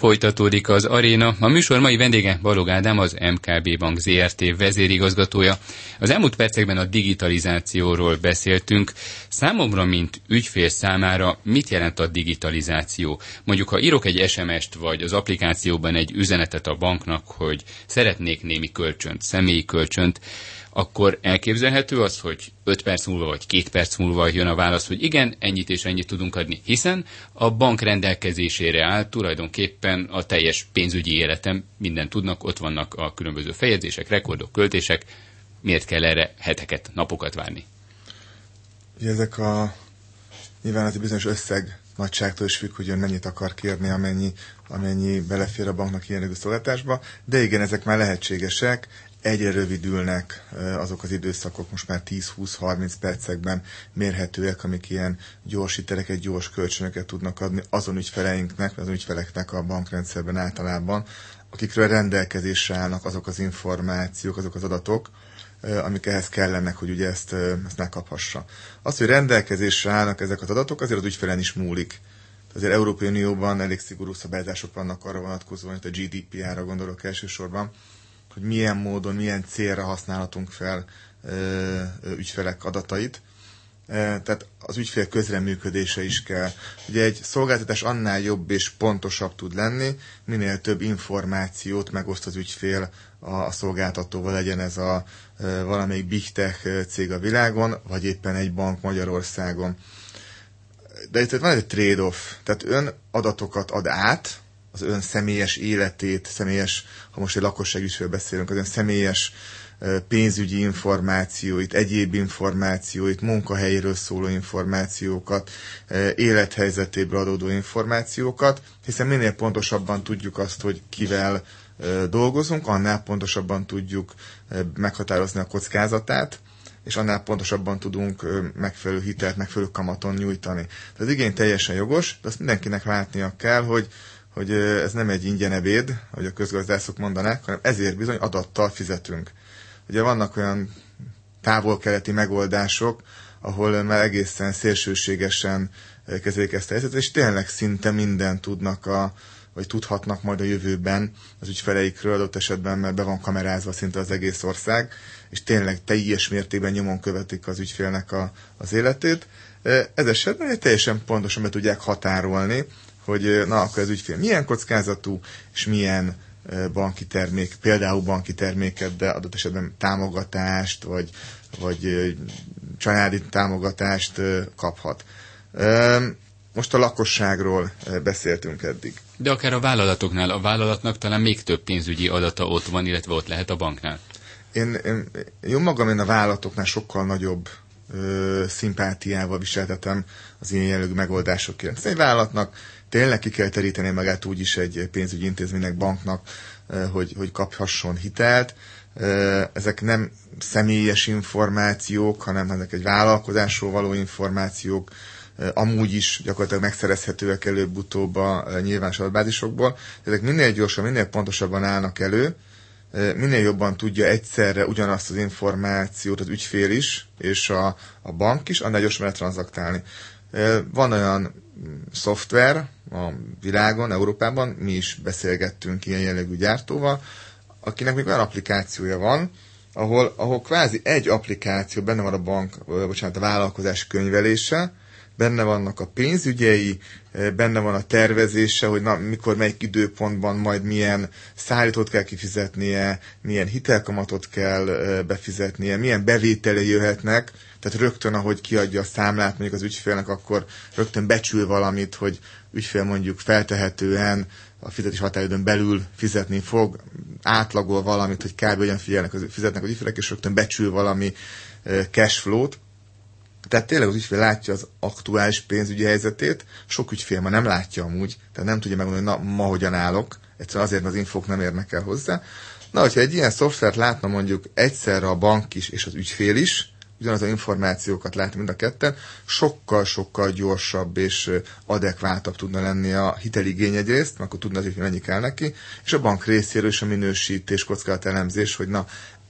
Folytatódik az Aréna. A műsor mai vendége Balog Ádám, az MKB Bank Zrt. Vezérigazgatója. Az elmúlt percekben a digitalizációról beszéltünk. Számomra, mint ügyfél számára mit jelent a digitalizáció? Mondjuk, ha írok egy SMS-t, vagy az applikációban egy üzenetet a banknak, hogy szeretnék némi kölcsönt, személyi kölcsönt, akkor elképzelhető az, hogy 5 perc múlva vagy 2 perc múlva jön a válasz, hogy igen, ennyit és ennyit tudunk adni, hiszen a bank rendelkezésére áll tulajdonképpen a teljes pénzügyi életem, mindent tudnak, ott vannak a különböző fejezések, rekordok, költések, miért kell erre heteket, napokat várni? Ugye ezek nyilván az bizonyos összeg nagyságtól is függ, hogy ön mennyit akar kérni, amennyi belefér a banknak ilyen szolgáltatásba, de igen, ezek már lehetségesek. Egyre rövidülnek azok az időszakok, most már 10-20-30 percekben mérhetőek, amik ilyen gyors hiteleket, gyors kölcsönöket tudnak adni azon ügyfeleknek a bankrendszerben általában, akikről rendelkezésre állnak azok az információk, azok az adatok, amik ehhez kellenek, hogy ugye ezt megkaphassa. Az, hogy rendelkezésre állnak ezek az adatok, azért az ügyfelen is múlik. Azért Európai Unióban elég szigorú szabályozások vannak arra vonatkozóan, hogy a GDPR-ra gondolok elsősorban, hogy milyen módon, milyen célra használhatunk fel ügyfelek adatait. Tehát az ügyfél közreműködése is kell. Ugye egy szolgáltatás annál jobb és pontosabb tud lenni, minél több információt megoszt az ügyfél a szolgáltatóval, legyen ez valamelyik big tech cég a világon, vagy éppen egy bank Magyarországon. De itt van egy trade-off, tehát ön adatokat ad át, az ön személyes életét, ha most egy lakossági ügyfél beszélünk, az ön személyes pénzügyi információit, egyéb információit, munkahelyéről szóló információkat, élethelyzetéből adódó információkat, hiszen minél pontosabban tudjuk azt, hogy kivel dolgozunk, annál pontosabban tudjuk meghatározni a kockázatát, és annál pontosabban tudunk megfelelő hitelt, megfelelő kamaton nyújtani. Tehát az igény teljesen jogos, de azt mindenkinek látnia kell, hogy ez nem egy ingyen ebéd, ahogy a közgazdászok mondanák, hanem ezért bizony adattal fizetünk. Ugye vannak olyan távol-keleti megoldások, ahol már egészen szélsőségesen kezelik ezt a helyzetet, és tényleg szinte mindent tudnak, vagy tudhatnak majd a jövőben az ügyfeleikről, adott esetben, mert be van kamerázva szinte az egész ország, és tényleg teljes mértékben nyomon követik az ügyfélnek az életét. Ez esetben teljesen pontosan be tudják határolni, hogy akkor az ügyfél milyen kockázatú, és milyen banki termék, például banki terméket, de adott esetben támogatást, vagy családi támogatást kaphat. Most a lakosságról beszéltünk eddig. De akár a vállalatoknál, a vállalatnak talán még több pénzügyi adata ott van, illetve ott lehet a banknál. Én a vállalatoknál sokkal nagyobb szimpátiával viseltetem az ilyen jellegű megoldások iránt. Egy vállalatnak tényleg ki kell teríteni magát úgyis egy pénzügyi intézménynek, banknak, hogy kaphasson hitelt. Ezek nem személyes információk, hanem ezek egy vállalkozásról való információk, amúgy is gyakorlatilag megszerezhetőek előbb-utóbb a nyilvános adatbázisokból. Ezek minél gyorsabban, minél pontosabban állnak elő, minél jobban tudja egyszerre ugyanazt az információt az ügyfél is, és a bank is, annál gyorsabban lehet tranzaktálni. Van olyan szoftver a világon, Európában, mi is beszélgettünk ilyen jellegű gyártóval, akinek még olyan applikációja van, ahol kvázi egy applikáció, benne van a vállalkozás könyvelése, benne vannak a pénzügyei, benne van a tervezése, hogy mikor, melyik időpontban majd milyen szállítót kell kifizetnie, milyen hitelkamatot kell befizetnie, milyen bevételei jöhetnek, tehát rögtön, ahogy kiadja a számlát mondjuk az ügyfélnek, akkor rögtön becsül valamit, hogy ügyfél mondjuk feltehetően a fizetés határidőn belül fizetni fog, átlagol valamit, hogy kb. Hogyan fizetnek az ügyfélek, és rögtön becsül valami cashflow-t. Tehát tényleg az ügyfél látja az aktuális pénzügyi helyzetét, sok ügyfél ma nem látja amúgy, tehát nem tudja megmondani, hogy ma hogyan állok, egyszerűen azért, mert az infók nem érnek el hozzá. Na, hogyha egy ilyen szoftvert látna mondjuk egyszerre a bank is és az ügyfél is, ugyanaz az információkat látni mind a ketten, sokkal-sokkal gyorsabb és adekvátabb tudna lenni a hiteligény egyrészt, mert akkor tudna az, hogy mennyi kell neki, és a bank részéről is a minősítés, kockázatelemzés, hogy na,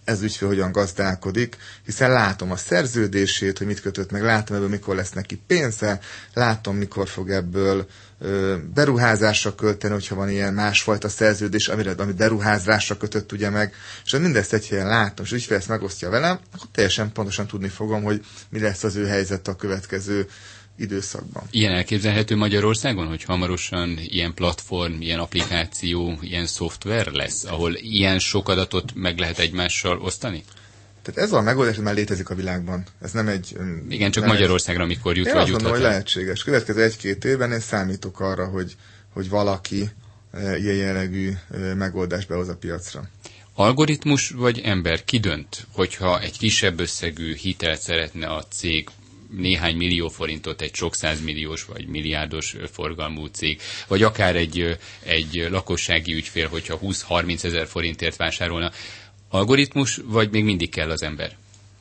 ez ügyfél hogyan gazdálkodik, hiszen látom a szerződését, hogy mit kötött meg, látom ebből mikor lesz neki pénze, látom mikor fog ebből beruházásra költeni, hogyha van ilyen másfajta szerződés, amit beruházásra kötött ugye meg, és mindezt egy helyen látom, és ügyfél ezt megosztja velem, akkor teljesen pontosan tudni fogom, hogy mi lesz az ő helyzet a következő időszakban. Ilyen elképzelhető Magyarországon, hogy hamarosan ilyen platform, ilyen applikáció, ilyen szoftver lesz, ahol ilyen sok adatot meg lehet egymással osztani? Tehát ez a megoldás már létezik a világban. Ez nem egy... Igen, csak Magyarországra mikor jut, vagy juthat. Én azt mondom, hogy lehetséges. Következő 1-2 évben én számítok arra, hogy valaki ilyen jellegű megoldást behoz a piacra. Algoritmus vagy ember? Ki dönt, hogyha egy kisebb összegű hitelt szeretne a cég, néhány millió forintot egy sok százmilliós vagy milliárdos forgalmú cég, vagy akár egy lakossági ügyfél, hogyha 20-30 ezer forintért vásárolna. Algoritmus, vagy még mindig kell az ember?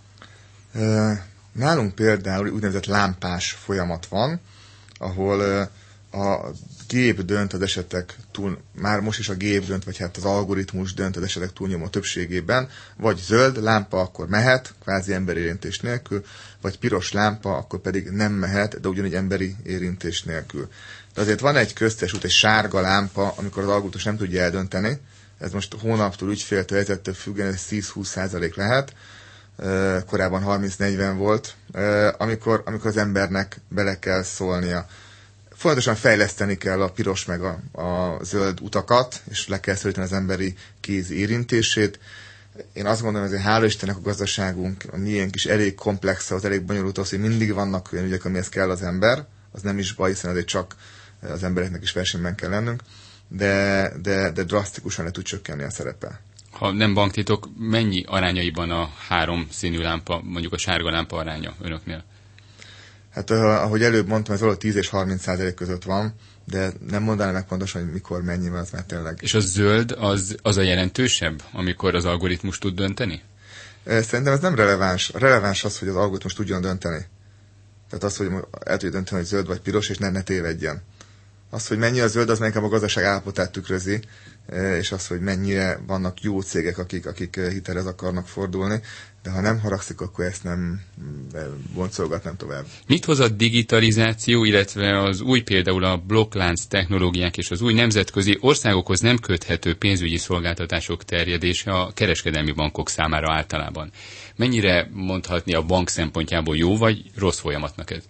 Nálunk például úgynevezett lámpás folyamat van, ahol a gép dönt az esetek már most is a gép dönt, vagy hát az algoritmus dönt az esetek túlnyomó többségében, vagy zöld lámpa, akkor mehet, kvázi emberi érintés nélkül, vagy piros lámpa, akkor pedig nem mehet, de ugyanígy emberi érintés nélkül. De azért van egy köztes út, egy sárga lámpa, amikor az algoritmus nem tudja eldönteni, ez most hónaptól, ügyféltől, helyzettől függően, ez 10-20% lehet, korábban 30-40 volt, amikor az embernek bele kell szólnia. Folyamatosan fejleszteni kell a piros meg a zöld utakat, és le kell szorítani az emberi kéz érintését. Én azt gondolom, hogy hála Istennek a gazdaságunk, a miénk is elég komplex, az elég bonyolult, az, hogy mindig vannak olyan ügyek, amihez kell az ember, az nem is baj, hiszen azért csak az embereknek is versenyben kell lennünk, de drasztikusan le tud csökkenni a szerepe. Ha nem banktitok, mennyi arányaiban a 3 színű lámpa, mondjuk a sárga lámpa aránya önöknél? Hát ahogy előbb mondtam, ez valahol 10 és 30% között van, de nem mondanám meg pontosan, hogy mikor, mennyivel, az már tényleg. És a zöld az a jelentősebb, amikor az algoritmus tud dönteni? Szerintem ez nem releváns. A releváns az, hogy az algoritmus tudjon dönteni. Tehát az, hogy el tudja dönteni, hogy zöld vagy piros, és ne tévedjen. Az, hogy mennyi a zöld, az inkább a gazdaság állapotát tükrözi, és az, hogy mennyire vannak jó cégek, akik hitelhez akarnak fordulni, de ha nem haragszik, akkor ezt nem boncolgatnám tovább. Mit hoz a digitalizáció, illetve az új például a blokklánc technológiák és az új nemzetközi országokhoz nem köthető pénzügyi szolgáltatások terjedése a kereskedelmi bankok számára általában? Mennyire mondhatni a bank szempontjából jó vagy rossz folyamatnak ez?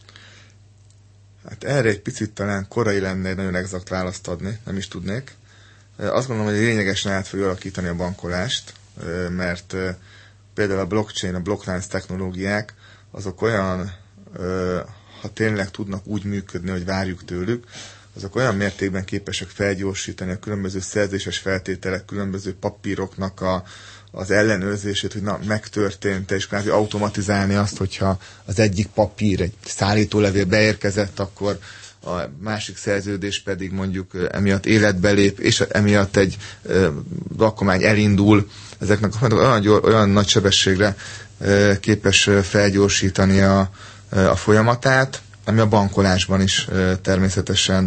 Hát erre egy picit talán korai lenne egy nagyon exakt választ adni, nem is tudnék. Azt gondolom, hogy lényegesen át fogja alakítani a bankolást, mert például a blockchain, a blokklánc technológiák, azok olyan, ha tényleg tudnak úgy működni, hogy várjuk tőlük, azok olyan mértékben képesek felgyorsítani a különböző szerzéses feltételek, különböző papíroknak az ellenőrzését, hogy megtörtént, és kvázi automatizálni azt, hogyha az egyik papír, egy szállítólevél beérkezett, akkor a másik szerződés pedig mondjuk emiatt életbe lép, és emiatt egy rakomány elindul. Ezeknek olyan nagy sebességre képes felgyorsítani a folyamatát, ami a bankolásban is természetesen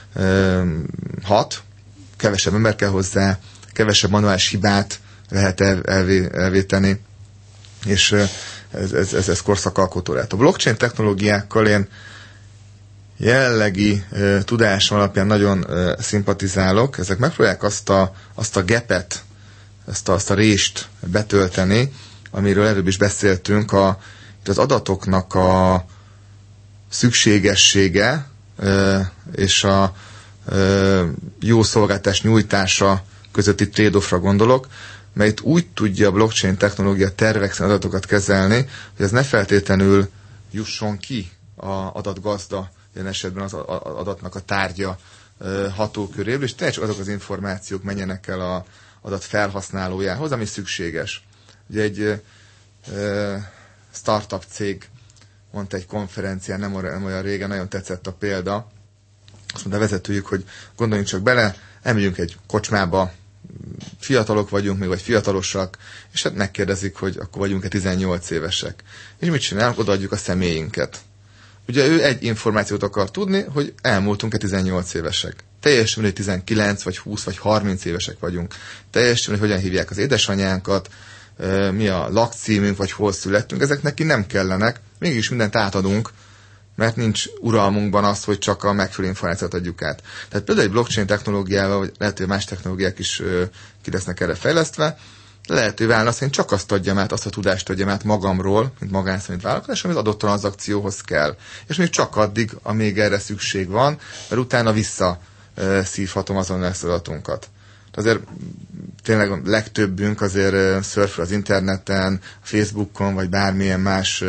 hat. Kevesebb ember kell hozzá, kevesebb manuális hibát lehet elvéteni, és ez korszakalkotó lehet. A blockchain technológiákkal én jellegi tudásom alapján nagyon szimpatizálok. Ezek megpróbálják azt a gapet, azt a rést betölteni, amiről előbb is beszéltünk, az adatoknak a szükségessége és a jó szolgáltatás nyújtása közötti trade-offra gondolok, mert úgy tudja a blockchain technológia tervek szerint adatokat kezelni, hogy ez ne feltétlenül jusson ki a adatgazda, ilyen esetben az adatnak a tárgya hatóköréből, és teljesen azok az információk menjenek el az adat felhasználójához, ami szükséges. Ugye egy startup cég mondta egy konferencián, nem olyan régen, nagyon tetszett a példa. Azt mondta a vezetőjük, hogy gondoljunk csak bele, elmegyünk egy kocsmába, fiatalok vagyunk még, vagy fiatalosak, és hát megkérdezik, hogy akkor vagyunk-e 18 évesek. És mit csinálunk? Odaadjuk a személyinket. Ugye ő egy információt akar tudni, hogy elmúltunk-e 18 évesek. Teljesen, hogy 19, vagy 20, vagy 30 évesek vagyunk. Teljesen, hogy hogyan hívják az édesanyánkat, mi a lakcímünk, vagy hol születtünk, ezek neki nem kellenek, mégis mindent átadunk, mert nincs uralmunkban az, hogy csak a megfelelő információt adjuk át. Tehát például egy blockchain technológiával, vagy lehet, hogy más technológiák is ki lesznek erre fejlesztve, lehetővé válna azt, hogy én csak azt adjam át, azt a tudást adjam át magamról, mint magánszemély vállalkozás, ami az adott tranzakcióhoz kell. És még csak addig, amíg erre szükség van, mert utána visszaszívhatom azon lesz adatunkat. Azért tényleg a legtöbbünk azért szörföl az interneten, a Facebookon, vagy bármilyen más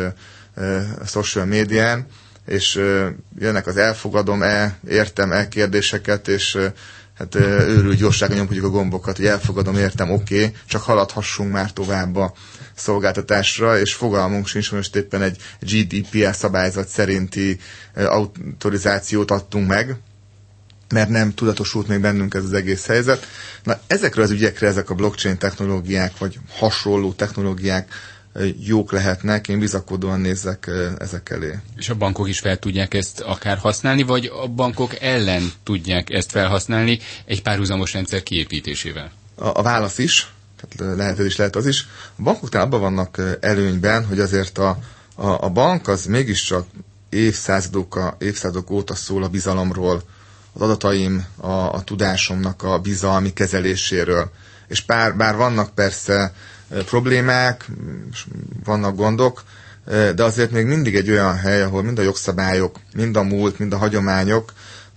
social médián, és jönnek az elfogadom-e, értem-e kérdéseket, és hát őrült gyorságon nyomkodjuk a gombokat, hogy elfogadom, értem, oké, csak haladhassunk már tovább a szolgáltatásra, és fogalmunk sincs, most éppen egy GDPR szabályzat szerinti autorizációt adtunk meg, mert nem tudatosult még bennünk ez az egész helyzet. Na, ezekre az ügyekre ezek a blockchain technológiák, vagy hasonló technológiák jók lehetnek, én bizakodóan nézzek ezek elé. És a bankok is fel tudják ezt akár használni, vagy a bankok ellen tudják ezt felhasználni egy párhuzamos rendszer kiépítésével? A válasz is, tehát lehet ez is, lehet az is. A bankoknál abban vannak előnyben, hogy azért a bank az mégiscsak évszázadok óta szól a bizalomról, az adataim, a tudásomnak a bizalmi kezeléséről. És bár vannak persze problémák, vannak gondok, de azért még mindig egy olyan hely, ahol mind a jogszabályok, mind a múlt, mind a hagyományok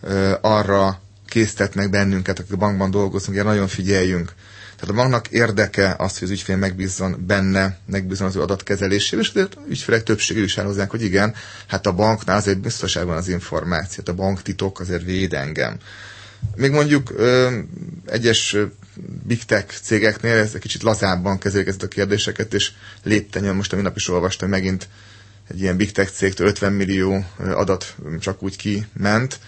arra késztetnek bennünket, akik a bankban dolgozunk, hogy nagyon figyeljünk. Tehát a banknak érdeke az, hogy az ügyfél megbízzon benne, megbízzon az ő adatkezelésével, és azért ügyfélek többsége is elhozzák, hogy igen, hát a banknál azért biztonságban az információ, a banktitok azért véd engem. Még mondjuk egyes big tech cégeknél ez egy kicsit lazábban kezelik ezt a kérdéseket, és lépten most a minap is olvastam, hogy megint egy ilyen big tech cégtől 50 millió adat csak úgy kiment.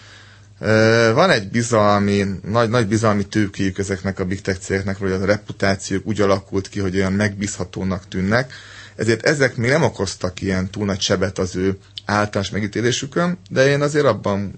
Van egy bizalmi, nagy bizalmi tőkéjük ezeknek a big tech cégeknek, hogy a reputációk úgy alakult ki, hogy olyan megbízhatónak tűnnek, ezért ezek még nem okoztak ilyen túl nagy sebet az ő általános megítélésükön, de én azért abban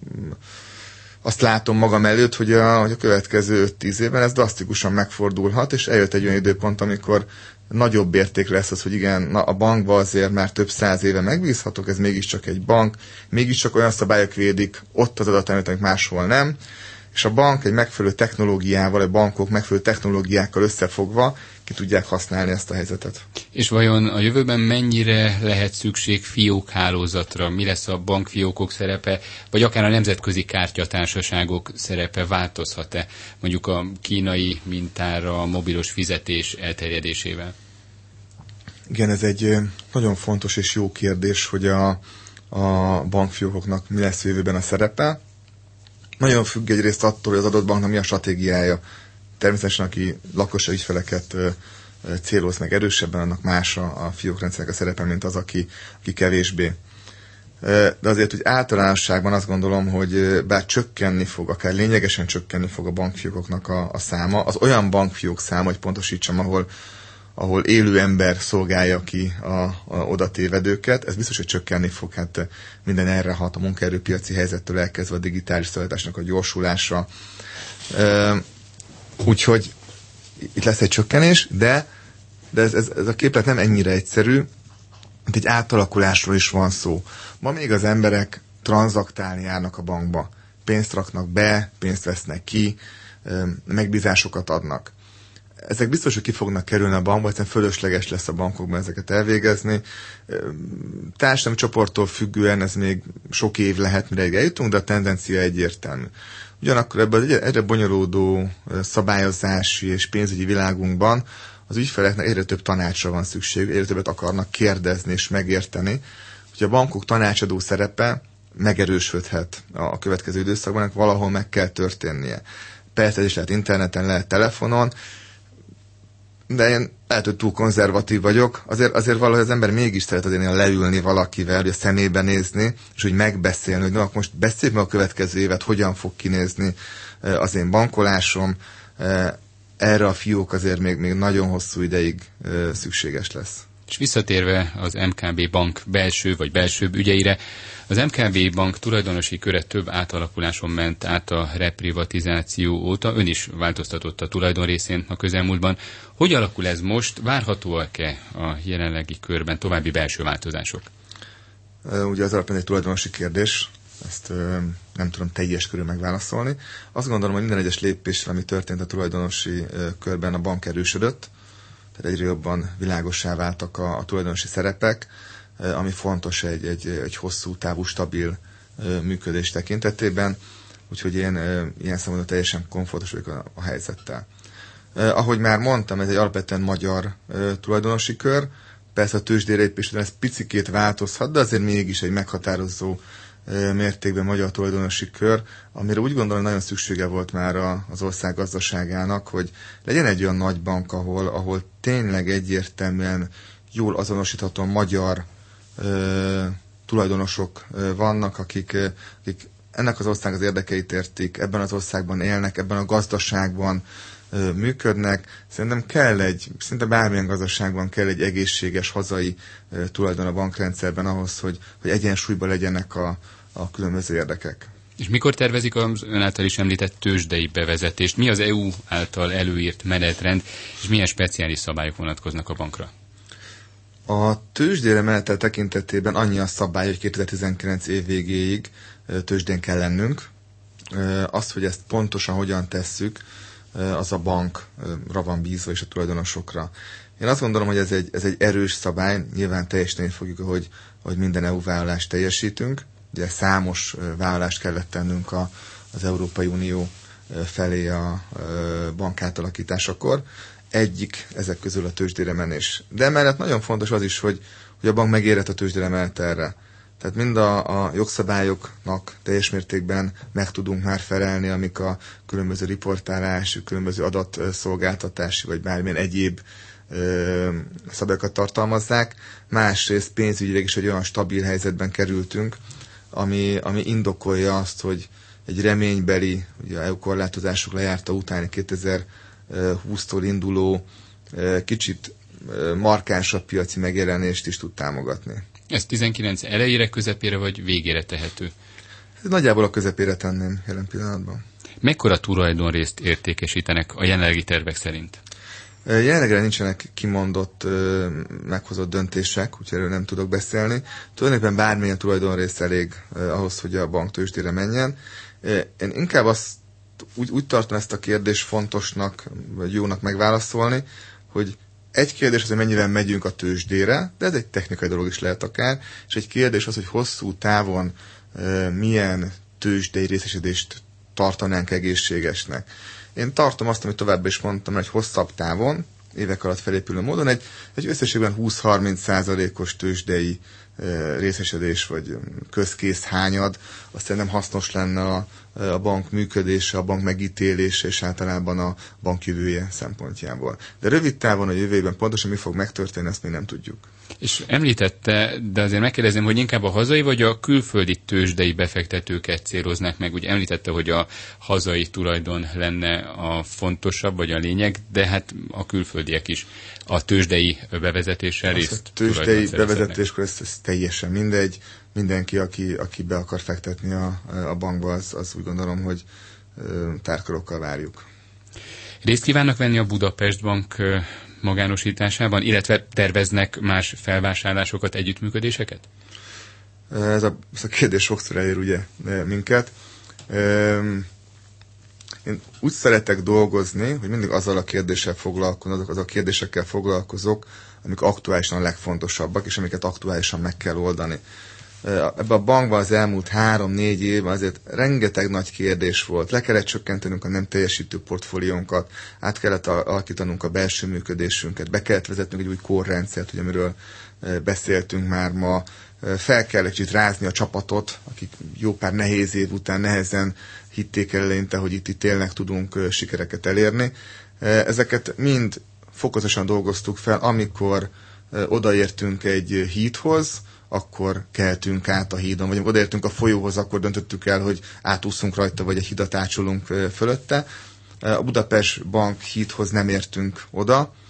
azt látom magam előtt, hogy a következő 5-10 évben ez drasztikusan megfordulhat, és eljött egy olyan időpont, amikor nagyobb érték lesz az, hogy igen, a bankban azért már több 100 éve megbízhatok, ez mégiscsak egy bank, mégiscsak olyan szabályok védik ott az adataimat, amik máshol nem, és a bank egy megfelelő technológiával, a bankok megfelelő technológiákkal összefogva ki tudják használni ezt a helyzetet. És vajon a jövőben mennyire lehet szükség fiókhálózatra? Mi lesz a bankfiókok szerepe, vagy akár a nemzetközi kártyatársaságok szerepe változhat-e mondjuk a kínai mintára a mobilos fizetés elterjedésével? Igen, ez egy nagyon fontos és jó kérdés, hogy a bankfiókoknak mi lesz jövőben a szerepe. Nagyon függ egyrészt attól, hogy az adott banknak mi a stratégiája. Természetesen, aki lakosai ügyfeleket céloz meg erősebben, annak más a fiókrendszernek a szerepe, mint az, aki kevésbé. De azért, hogy általánosságban azt gondolom, hogy bár csökkenni fog, akár lényegesen csökkenni fog a bankfiókoknak a száma, az olyan bankfiók száma, hogy pontosítsam, ahol élő ember szolgálja ki a oda tévedőket, ez biztos, hogy csökkenni fog, hát minden erre hat, a munkaerőpiaci helyzettől elkezdve a digitális szolgáltatásnak a gyorsulása. Úgyhogy itt lesz egy csökkenés, de ez a képlet nem ennyire egyszerű, mint egy átalakulásról is van szó. Ma még az emberek tranzaktálni járnak a bankba. Pénzt raknak be, pénzt vesznek ki, megbízásokat adnak. Ezek biztos, hogy ki fognak kerülni a bankba, hiszen fölösleges lesz a bankokban ezeket elvégezni. Társadalmi csoporttól függően ez még sok év lehet, mire eljutunk, de a tendencia egyértelmű. Ugyanakkor ebben az egyre bonyolódó szabályozási és pénzügyi világunkban az ügyfeleknek egyre több tanácsra van szükség, egyre többet akarnak kérdezni és megérteni, hogy a bankok tanácsadó szerepe megerősödhet a következő időszakban, valahol meg kell történnie. Persze ez is lehet interneten, lehet telefonon, de én lehet, hogy túl konzervatív vagyok, azért valahogy az ember mégis szeret azért leülni valakivel, hogy a szemébe nézni, és hogy megbeszélni, hogy na, most beszéljük meg a következő évet, hogyan fog kinézni az én bankolásom. Erre a fiók azért még nagyon hosszú ideig szükséges lesz. És visszatérve az MKB Bank belső vagy belsőbb ügyeire, az MKB Bank tulajdonosi köre több átalakuláson ment át a reprivatizáció óta. Ön is változtatott a tulajdonrészén a közelmúltban. Hogy alakul ez most? Várhatóak-e a jelenlegi körben további belső változások? Ugye az alapján egy tulajdonosi kérdés, ezt nem tudom teljes körül megválaszolni. Azt gondolom, hogy minden egyes lépéssel, ami történt a tulajdonosi körben, a bank erősödött, tehát egyre jobban világossá váltak a tulajdonosi szerepek, ami fontos egy hosszú távú, stabil működés tekintetében, úgyhogy én ilyen szempontból teljesen komfortos vagyok a helyzettel. Ahogy már mondtam, ez egy alapvetően magyar tulajdonosi kör, persze a tőzsdére lépés ez picikét változhat, de azért mégis egy meghatározó mértékben magyar tulajdonosi kör, amire úgy gondolom, hogy nagyon szüksége volt már az ország gazdaságának, hogy legyen egy olyan nagy bank, ahol tényleg egyértelműen jól azonosítható magyar tulajdonosok vannak, akik ennek az ország az érdekeit értik, ebben az országban élnek, ebben a gazdaságban működnek. Szerintem szinte bármilyen gazdaságban kell egy egészséges hazai tulajdon a bankrendszerben ahhoz, hogy egyensúlyban legyenek a különböző érdekek. És mikor tervezik az ön által is említett tőzsdei bevezetést? Mi az EU által előírt menetrend, és milyen speciális szabályok vonatkoznak a bankra? A tőzsdére menetel tekintetében annyi a szabály, hogy 2019 év végéig tőzsdén kell lennünk. Az, hogy ezt pontosan hogyan tesszük, az a bankra van bízva és a tulajdonosokra. Én azt gondolom, hogy ez egy erős szabály, nyilván teljesíteni fogjuk, hogy minden EU vállalást teljesítünk. Ugye számos vállalást kellett tennünk az Európai Unió felé a bank átalakításakor. Egyik ezek közül a tőzsdére menés. De emellett nagyon fontos az is, hogy a bank megérett a tőzsdére menetelre. Tehát mind a jogszabályoknak teljes mértékben meg tudunk már felelni, amik a különböző riportálási, különböző adatszolgáltatási, vagy bármilyen egyéb szabályokat tartalmazzák. Másrészt pénzügyileg is egy olyan stabil helyzetben kerültünk, ami indokolja azt, hogy egy reménybeli, ugye EU korlátozások lejárta utáni 2020-tól induló kicsit markánsabb piaci megjelenést is tud támogatni. Ez 19 elejére, közepére vagy végére tehető? Nagyjából a közepére tenném jelen pillanatban. Mekkora tulajdonrészt értékesítenek a jelenlegi tervek szerint? Jelenlegre nincsenek kimondott, meghozott döntések, úgyhogy erről nem tudok beszélni. Tulajdonképpen bármilyen tulajdonrész elég ahhoz, hogy a bank tőzsdére menjen. Én inkább úgy tartom ezt a kérdést fontosnak, vagy jónak megválaszolni, hogy egy kérdés az, hogy mennyivel megyünk a tőzsdére, de ez egy technikai dolog is lehet akár, és egy kérdés az, hogy hosszú távon milyen tőzsdei részesedést tartanánk egészségesnek. Én tartom azt, amit tovább is mondtam, hogy hosszabb távon, évek alatt felépülő módon egy összességben 20-30%-os tőzsdei részesedés, vagy közkész hányad, azt szerintem hasznos lenne a bank működése, a bank megítélése, és általában a bank jövője szempontjából. De rövid távon a jövőben pontosan mi fog megtörténni, ezt még nem tudjuk. És említette, de azért megkérdezem, hogy inkább a hazai vagy a külföldi tőzsdei befektetőket céloznák meg. Ugye említette, hogy a hazai tulajdon lenne a fontosabb, vagy a lényeg, de hát a külföldiek is a tőzsdei bevezetéssel részt. A tőzsdei bevezetéskor ez teljesen mindegy. Mindenki, aki be akar fektetni a bankba, az úgy gondolom, hogy tárkarokkal várjuk. Részt kívánnak venni a Budapest Bank magánosításában, illetve terveznek más felvásárlásokat, együttműködéseket? Ez a kérdés sokszor elér ugye minket. Én úgy szeretek dolgozni, hogy mindig azzal a kérdéssel foglalkozok, az a kérdésekkel foglalkozok, amik aktuálisan a legfontosabbak, és amiket aktuálisan meg kell oldani. Ebben a bankban az elmúlt 3-4 évben azért rengeteg nagy kérdés volt. Le kellett csökkentenünk a nem teljesítő portfóliónkat, át kellett alakítanunk a belső működésünket, be kellett vezetnünk egy új core-rendszert, ugye, amiről beszéltünk már ma. Fel kell egy kicsit rázni a csapatot, akik jó pár nehéz év után nehezen hitték el eleinte, hogy itt tényleg tudunk sikereket elérni. Ezeket mind fokozatosan dolgoztuk fel, amikor odaértünk egy hídhoz, akkor keltünk át a hídon, vagy amikor odaértünk a folyóhoz, akkor döntöttük el, hogy átúszunk rajta, vagy egy hidat átcsolunk fölötte. A Budapest Bank hídhoz nem értünk oda.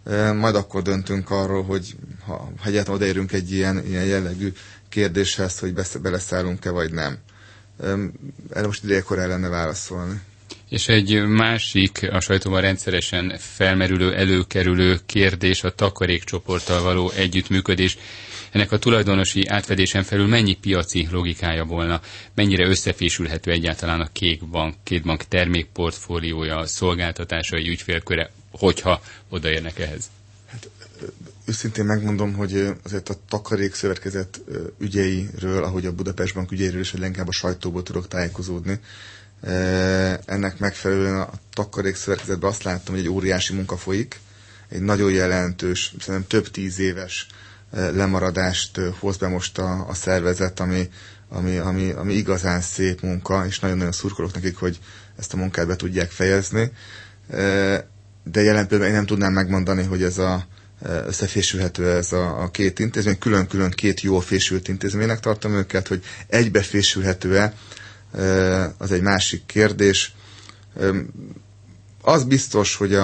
majd akkor döntünk arról, hogy ha egyáltalán odaérünk egy ilyen jellegű kérdéshez, hogy beleszállunk-e vagy nem. Erre most idejekor el lenne válaszolni. És egy másik, a sajtóban rendszeresen felmerülő, előkerülő kérdés a takarékcsoporttal való együttműködés. Ennek a tulajdonosi átfedésen felül mennyi piaci logikája volna? Mennyire összefésülhető egyáltalán a két bank termékportfóliója, szolgáltatásai, ügyfélköre, hogyha odaérnek ehhez? Hát, őszintén megmondom, hogy azért a takarékszövetkezet ügyeiről, ahogy a Budapest Bank ügyeiről is leginkább a sajtóból tudok tájékozódni. Ennek megfelelően a takarékszövetkezetben azt láttam, hogy egy óriási munka folyik, egy nagyon jelentős, szerintem több 10 éves lemaradást hoz be most a szervezet, ami igazán szép munka, és nagyon-nagyon szurkolok nekik, hogy ezt a munkát be tudják fejezni. De jelen pillanatban én nem tudnám megmondani, hogy ez összefésülhető ez a két intézmény. Külön-külön két jól fésült intézménynek tartom őket, hogy egybefésülhető-e, az egy másik kérdés. Az biztos, hogy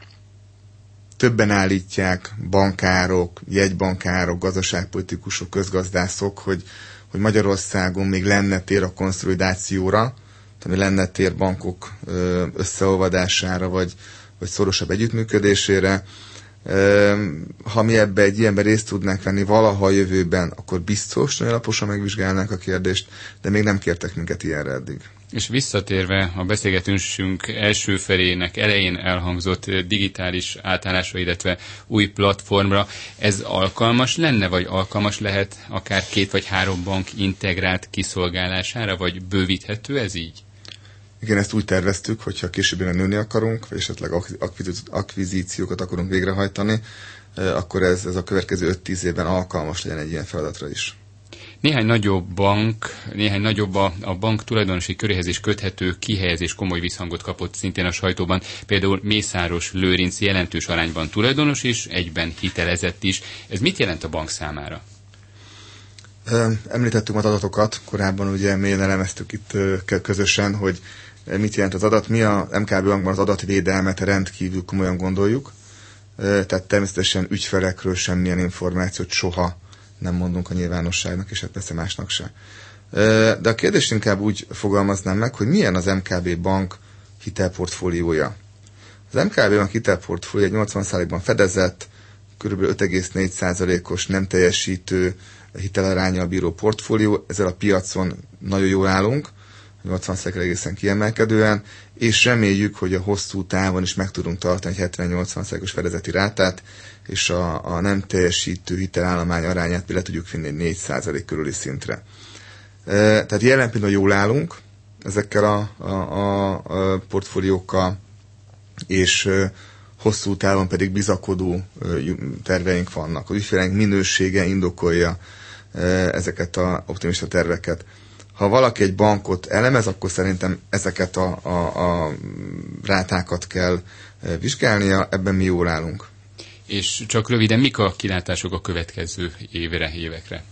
többen állítják bankárok, jegybankárok, gazdaságpolitikusok, közgazdászok, hogy Magyarországon még lenne tér a konszolidációra, tehát lenne tér bankok összeolvadására, vagy szorosabb együttműködésére. Ha mi egy ilyenben részt tudnánk venni valaha a jövőben, akkor biztos nagyon alaposan megvizsgálnánk a kérdést, de még nem kértek minket ilyenre eddig. És visszatérve a beszélgetésünk első felének elején elhangzott digitális átállásra, illetve új platformra, ez alkalmas lenne, vagy alkalmas lehet akár 2 vagy 3 bank integrált kiszolgálására, vagy bővíthető ez így? Igen, ezt úgy terveztük, hogyha későbben nőni akarunk, vagy esetleg akvizíciókat akarunk végrehajtani, akkor ez a következő 5-10 évben alkalmas legyen egy ilyen feladatra is. Néhány nagyobb a bank tulajdonosi köréhez is köthető kihelyezés komoly visszhangot kapott szintén a sajtóban. Például Mészáros Lőrinc jelentős arányban tulajdonos is, egyben hitelezett is. Ez mit jelent a bank számára? Említettük az adatokat, korábban ugye mélyen elemeztük itt közösen, hogy mit jelent az adat. Mi a MKB bankban az adatvédelmet rendkívül komolyan gondoljuk, tehát természetesen ügyfelekről semmilyen információt soha nem mondunk a nyilvánosságnak, és hát persze másnak se. De a kérdést inkább úgy fogalmaznám meg, hogy milyen az MKB bank hitelportfóliója. Az MKB bank hitelportfóliója 80%-ban fedezett, kb. 5,4%-os nem teljesítő hitelaránnyal bíró portfólió, ezzel a piacon nagyon jól állunk, 80%-ra egészen kiemelkedően, és reméljük, hogy a hosszú távon is meg tudunk tartani egy 70-80%-os fedezeti rátát, és a nem teljesítő hitelállomány arányát le tudjuk vinni egy 4% körüli szintre. Tehát jelen pillanatban jól állunk ezekkel a portfóliókkal, és hosszú távon pedig bizakodó terveink vannak. Az ügyfeleink minősége indokolja ezeket az optimista terveket. Ha valaki egy bankot elemez, akkor szerintem ezeket a rátákat kell vizsgálnia, ebben mi jól állunk. És csak röviden, mik a kilátások a következő évekre?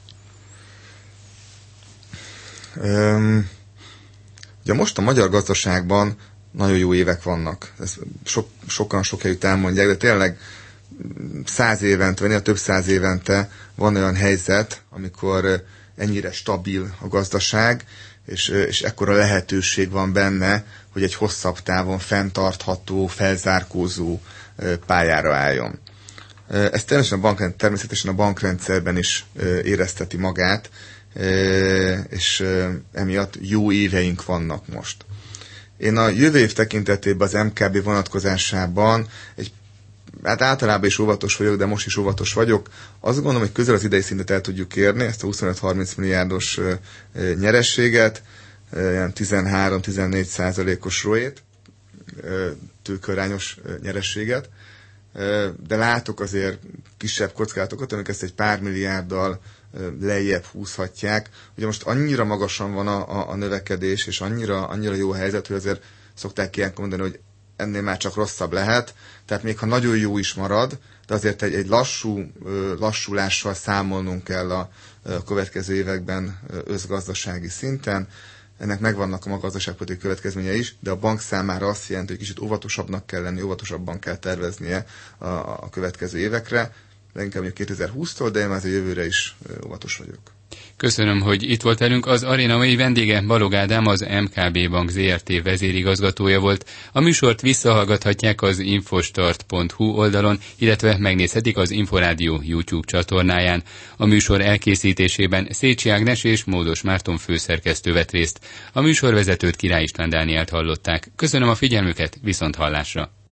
Ugye most a magyar gazdaságban nagyon jó évek vannak. Ezt sokan sok helyütt elmondják, de tényleg 100 évente, vagy több 100 évente van olyan helyzet, amikor ennyire stabil a gazdaság, és ekkora lehetőség van benne, hogy egy hosszabb távon fenntartható, felzárkózó pályára álljon. Ez természetesen a bankrendszerben is érezteti magát, és emiatt jó éveink vannak most. Én a jövő év tekintetében az MKB vonatkozásában hát általában is óvatos vagyok, de most is óvatos vagyok. Azt gondolom, hogy közel az idei szintet el tudjuk érni, ezt a 25-30 milliárdos nyerességet, 13-14%-os ROE-t, tőkearányos nyerességet, de látok azért kisebb kockázatokat, amik ezt egy pár milliárddal lejjebb húzhatják. Ugye most annyira magasan van a növekedés, és annyira jó helyzet, hogy azért szokták ilyenkor mondani, hogy ennél már csak rosszabb lehet. Tehát még ha nagyon jó is marad, de azért egy lassulással számolnunk kell a következő években összgazdasági szinten. ennek megvannak a maga gazdaságpolitikai következményei is, de a bank számára azt jelenti, hogy kicsit óvatosabbnak kell lenni, óvatosabban kell terveznie a következő évekre, leginkább 2020-tól, de én már a jövőre is óvatos vagyok. Köszönöm, hogy itt volt velünk. Az aréna mai vendége Balog Ádám, az MKB Bank Zrt. Vezérigazgatója volt. A műsort visszahallgathatják az infostart.hu oldalon, illetve megnézhetik az Inforádió YouTube csatornáján. A műsor elkészítésében Szécsi Ágnes és Módos Márton főszerkesztő vett részt. A műsorvezetőt Király István Dánielt hallották. Köszönöm a figyelmüket, viszont hallásra!